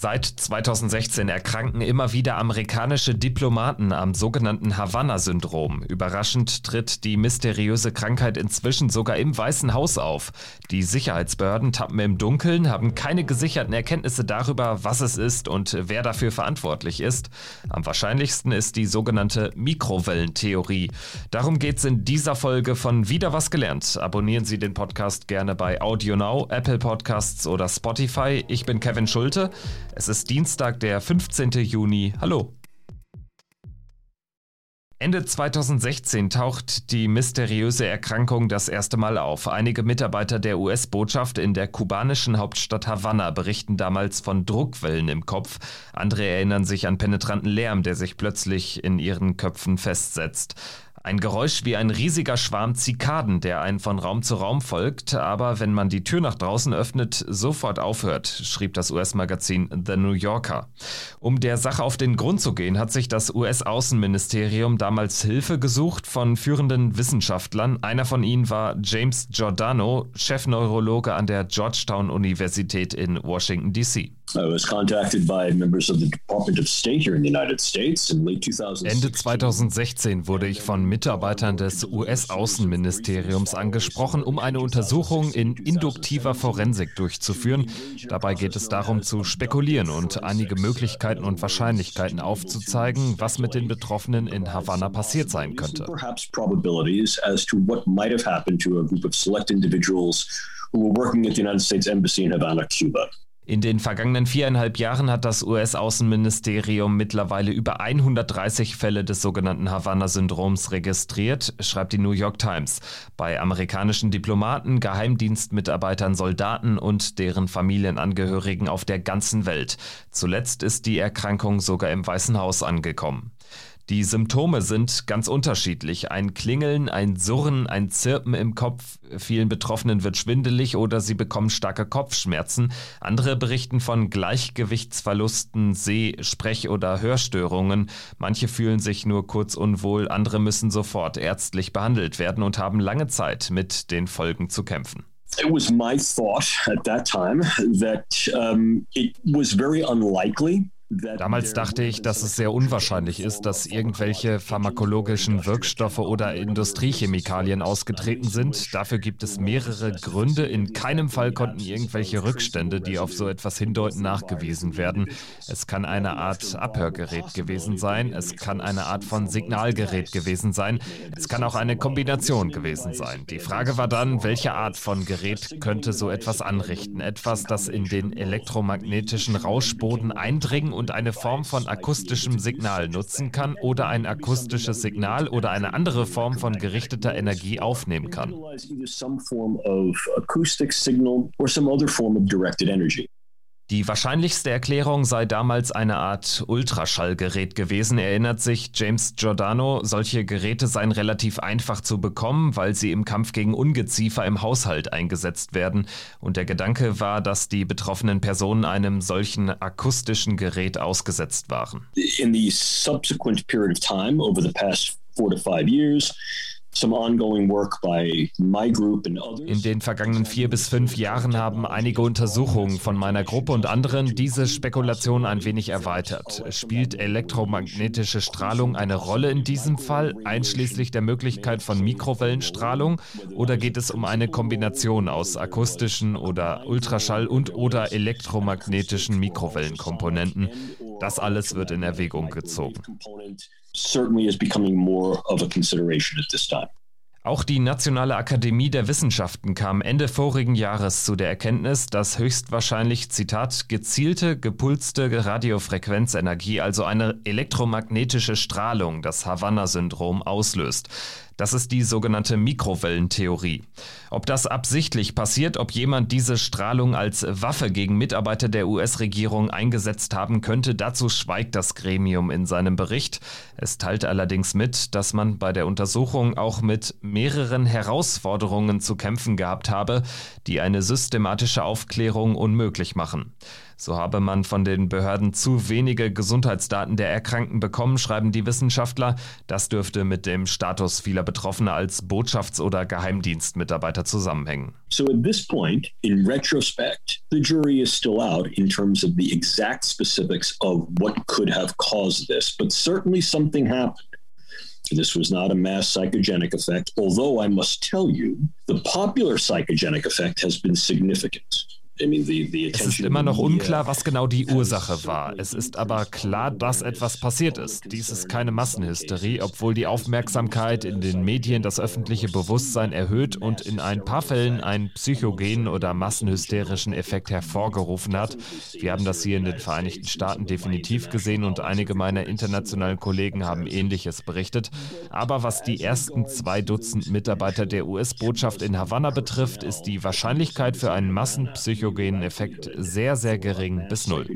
Seit 2016 erkranken immer wieder amerikanische Diplomaten am sogenannten Havanna-Syndrom. Überraschend tritt die mysteriöse Krankheit inzwischen sogar im Weißen Haus auf. Die Sicherheitsbehörden tappen im Dunkeln, haben keine gesicherten Erkenntnisse darüber, was es ist und wer dafür verantwortlich ist. Am wahrscheinlichsten ist die sogenannte Mikrowellentheorie. Darum geht's in dieser Folge von Wieder was gelernt. Abonnieren Sie den Podcast gerne bei AudioNow, Apple Podcasts oder Spotify. Ich bin Kevin Schulte. Es ist Dienstag, der 15. Juni. Hallo. Ende 2016 taucht die mysteriöse Erkrankung das erste Mal auf. Einige Mitarbeiter der US-Botschaft in der kubanischen Hauptstadt Havanna berichten damals von Druckwellen im Kopf. Andere erinnern sich an penetranten Lärm, der sich plötzlich in ihren Köpfen festsetzt. Ein Geräusch wie ein riesiger Schwarm Zikaden, der einen von Raum zu Raum folgt, aber wenn man die Tür nach draußen öffnet, sofort aufhört, schrieb das US-Magazin The New Yorker. Um der Sache auf den Grund zu gehen, hat sich das US-Außenministerium damals Hilfe gesucht von führenden Wissenschaftlern. Einer von ihnen war James Giordano, Chefneurologe an der Georgetown-Universität in Washington, D.C. Ende 2016 wurde ich von Mitarbeitern des US-Außenministeriums angesprochen, um eine Untersuchung in induktiver Forensik durchzuführen. Dabei geht es darum, zu spekulieren und einige Möglichkeiten und Wahrscheinlichkeiten aufzuzeigen, was mit den Betroffenen in Havanna passiert sein könnte. In den vergangenen 4,5 Jahren hat das US-Außenministerium mittlerweile über 130 Fälle des sogenannten Havanna-Syndroms registriert, schreibt die New York Times. Bei amerikanischen Diplomaten, Geheimdienstmitarbeitern, Soldaten und deren Familienangehörigen auf der ganzen Welt. Zuletzt ist die Erkrankung sogar im Weißen Haus angekommen. Die Symptome sind ganz unterschiedlich. Ein Klingeln, ein Surren, ein Zirpen im Kopf. Vielen Betroffenen wird schwindelig oder sie bekommen starke Kopfschmerzen. Andere berichten von Gleichgewichtsverlusten, Sprech- oder Hörstörungen. Manche fühlen sich nur kurz unwohl, andere müssen sofort ärztlich behandelt werden und haben lange Zeit mit den Folgen zu kämpfen. It was my thought at that time that it was very unlikely. Damals dachte ich, dass es sehr unwahrscheinlich ist, dass irgendwelche pharmakologischen Wirkstoffe oder Industriechemikalien ausgetreten sind. Dafür gibt es mehrere Gründe. In keinem Fall konnten irgendwelche Rückstände, die auf so etwas hindeuten, nachgewiesen werden. Es kann eine Art Abhörgerät gewesen sein. Es kann eine Art von Signalgerät gewesen sein. Es kann auch eine Kombination gewesen sein. Die Frage war dann, welche Art von Gerät könnte so etwas anrichten? Etwas, das in den elektromagnetischen Rauschboden eindringen und eine Form von akustischem Signal nutzen kann oder ein akustisches Signal oder eine andere Form von gerichteter Energie aufnehmen kann. Die wahrscheinlichste Erklärung sei damals eine Art Ultraschallgerät gewesen, erinnert sich James Giordano. Solche Geräte seien relativ einfach zu bekommen, weil sie im Kampf gegen Ungeziefer im Haushalt eingesetzt werden. Und der Gedanke war, dass die betroffenen Personen einem solchen akustischen Gerät ausgesetzt waren. In the subsequent period of time, over the past 4 to 5 years, in den vergangenen 4 bis 5 Jahren haben einige Untersuchungen von meiner Gruppe und anderen diese Spekulation ein wenig erweitert. Spielt elektromagnetische Strahlung eine Rolle in diesem Fall, einschließlich der Möglichkeit von Mikrowellenstrahlung, oder geht es um eine Kombination aus akustischen oder Ultraschall- und/oder elektromagnetischen Mikrowellenkomponenten? Das alles wird in Erwägung gezogen. Auch die Nationale Akademie der Wissenschaften kam Ende vorigen Jahres zu der Erkenntnis, dass höchstwahrscheinlich, Zitat, gezielte, gepulste Radiofrequenzenergie, also eine elektromagnetische Strahlung, das Havanna-Syndrom auslöst. Das ist die sogenannte Mikrowellentheorie. Ob das absichtlich passiert, ob jemand diese Strahlung als Waffe gegen Mitarbeiter der US-Regierung eingesetzt haben könnte, dazu schweigt das Gremium in seinem Bericht. Es teilt allerdings mit, dass man bei der Untersuchung auch mit mehreren Herausforderungen zu kämpfen gehabt habe, die eine systematische Aufklärung unmöglich machen. So habe man von den Behörden zu wenige Gesundheitsdaten der Erkrankten bekommen, schreiben die Wissenschaftler. Das dürfte mit dem Status vieler Betroffener als Botschafts- oder Geheimdienstmitarbeiter zusammenhängen. So at this point, in retrospect, the jury is still out in terms of the exact specifics of what could have caused this, but certainly something happened. This was not a mass psychogenic effect, although I must tell you, the popular psychogenic effect has been significant. Es ist immer noch unklar, was genau die Ursache war. Es ist aber klar, dass etwas passiert ist. Dies ist keine Massenhysterie, obwohl die Aufmerksamkeit in den Medien das öffentliche Bewusstsein erhöht und in ein paar Fällen einen psychogenen oder massenhysterischen Effekt hervorgerufen hat. Wir haben das hier in den Vereinigten Staaten definitiv gesehen und einige meiner internationalen Kollegen haben Ähnliches berichtet. Aber was die ersten 2 Dutzend Mitarbeiter der US-Botschaft in Havanna betrifft, ist die Wahrscheinlichkeit für einen massenpsychogenen Effekt sehr, sehr gering bis 0.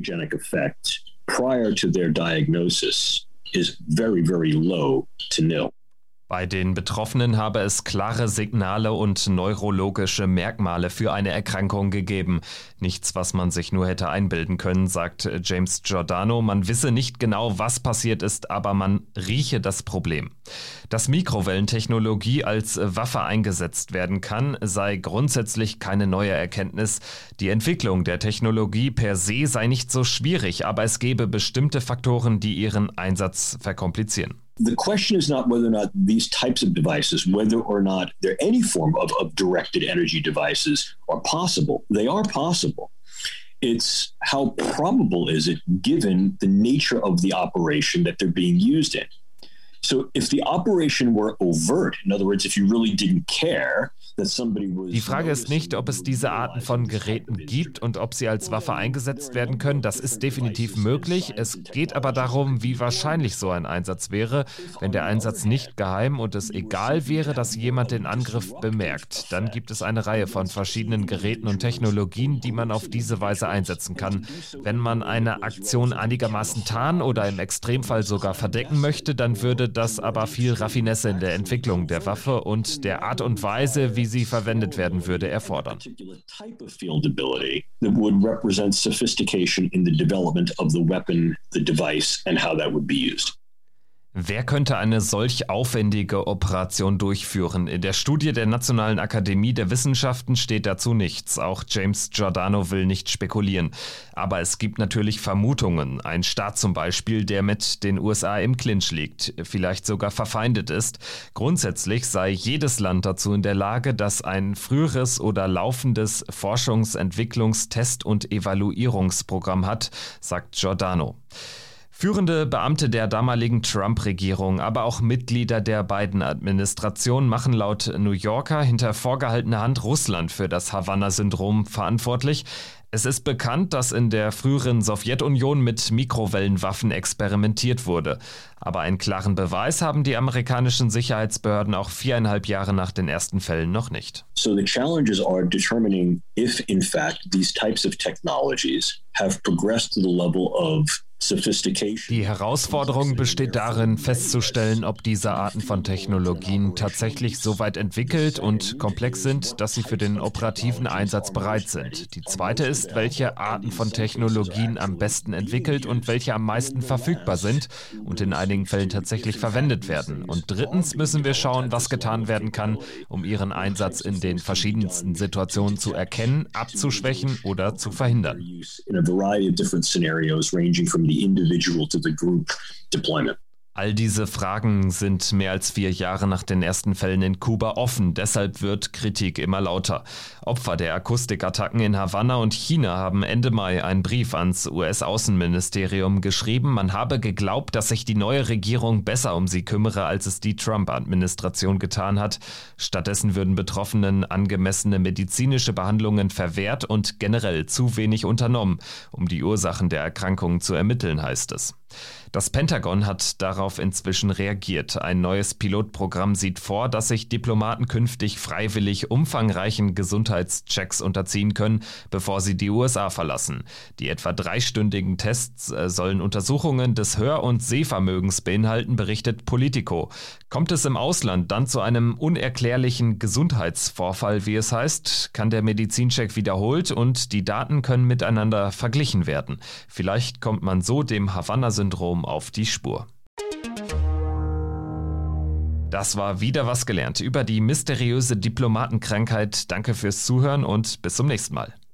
Prior to their diagnosis is very, very low to nil. Bei den Betroffenen habe es klare Signale und neurologische Merkmale für eine Erkrankung gegeben. Nichts, was man sich nur hätte einbilden können, sagt James Giordano. Man wisse nicht genau, was passiert ist, aber man rieche das Problem. Dass Mikrowellentechnologie als Waffe eingesetzt werden kann, sei grundsätzlich keine neue Erkenntnis. Die Entwicklung der Technologie per se sei nicht so schwierig, aber es gebe bestimmte Faktoren, die ihren Einsatz verkomplizieren. The question is not whether or not these types of devices, whether or not there any form of directed energy devices are possible. They are possible. It's how probable is it given the nature of the operation that they're being used in. So if the operation were overt, in other words, if you really didn't care, die Frage ist nicht, ob es diese Arten von Geräten gibt und ob sie als Waffe eingesetzt werden können. Das ist definitiv möglich. Es geht aber darum, wie wahrscheinlich so ein Einsatz wäre. Wenn der Einsatz nicht geheim und es egal wäre, dass jemand den Angriff bemerkt, dann gibt es eine Reihe von verschiedenen Geräten und Technologien, die man auf diese Weise einsetzen kann. Wenn man eine Aktion einigermaßen tarnen oder im Extremfall sogar verdecken möchte, dann würde das aber viel Raffinesse in der Entwicklung der Waffe und der Art und Weise, wie sie verwendet werden würde, erfordern. Wer könnte eine solch aufwendige Operation durchführen? In der Studie der Nationalen Akademie der Wissenschaften steht dazu nichts. Auch James Giordano will nicht spekulieren. Aber es gibt natürlich Vermutungen. Ein Staat zum Beispiel, der mit den USA im Clinch liegt, vielleicht sogar verfeindet ist. Grundsätzlich sei jedes Land dazu in der Lage, das ein früheres oder laufendes Forschungs-, Entwicklungs-, Test- und Evaluierungsprogramm hat, sagt Giordano. Führende Beamte der damaligen Trump-Regierung, aber auch Mitglieder der Biden-Administration machen laut New Yorker hinter vorgehaltener Hand Russland für das Havanna-Syndrom verantwortlich. Es ist bekannt, dass in der früheren Sowjetunion mit Mikrowellenwaffen experimentiert wurde. Aber einen klaren Beweis haben die amerikanischen Sicherheitsbehörden auch 4,5 Jahre nach den ersten Fällen noch nicht. So the challenges are determining if in fact these types of technologies have progressed to the level of Die Herausforderung besteht darin, festzustellen, ob diese Arten von Technologien tatsächlich so weit entwickelt und komplex sind, dass sie für den operativen Einsatz bereit sind. Die zweite ist, welche Arten von Technologien am besten entwickelt und welche am meisten verfügbar sind und in einigen Fällen tatsächlich verwendet werden. Und drittens müssen wir schauen, was getan werden kann, um ihren Einsatz in den verschiedensten Situationen zu erkennen, abzuschwächen oder zu verhindern. The individual to the group deployment. All diese Fragen sind mehr als 4 Jahre nach den ersten Fällen in Kuba offen. Deshalb wird Kritik immer lauter. Opfer der Akustikattacken in Havanna und China haben Ende Mai einen Brief ans US-Außenministerium geschrieben. Man habe geglaubt, dass sich die neue Regierung besser um sie kümmere, als es die Trump-Administration getan hat. Stattdessen würden Betroffenen angemessene medizinische Behandlungen verwehrt und generell zu wenig unternommen, um die Ursachen der Erkrankungen zu ermitteln, heißt es. Das Pentagon hat darauf inzwischen reagiert. Ein neues Pilotprogramm sieht vor, dass sich Diplomaten künftig freiwillig umfangreichen Gesundheitschecks unterziehen können, bevor sie die USA verlassen. Die etwa 3-stündigen Tests sollen Untersuchungen des Hör- und Sehvermögens beinhalten, berichtet Politico. Kommt es im Ausland dann zu einem unerklärlichen Gesundheitsvorfall, wie es heißt, kann der Medizincheck wiederholt und die Daten können miteinander verglichen werden. Vielleicht kommt man so dem Havanna-Syndrom auf die Spur. Das war wieder was gelernt über die mysteriöse Diplomatenkrankheit. Danke fürs Zuhören und bis zum nächsten Mal.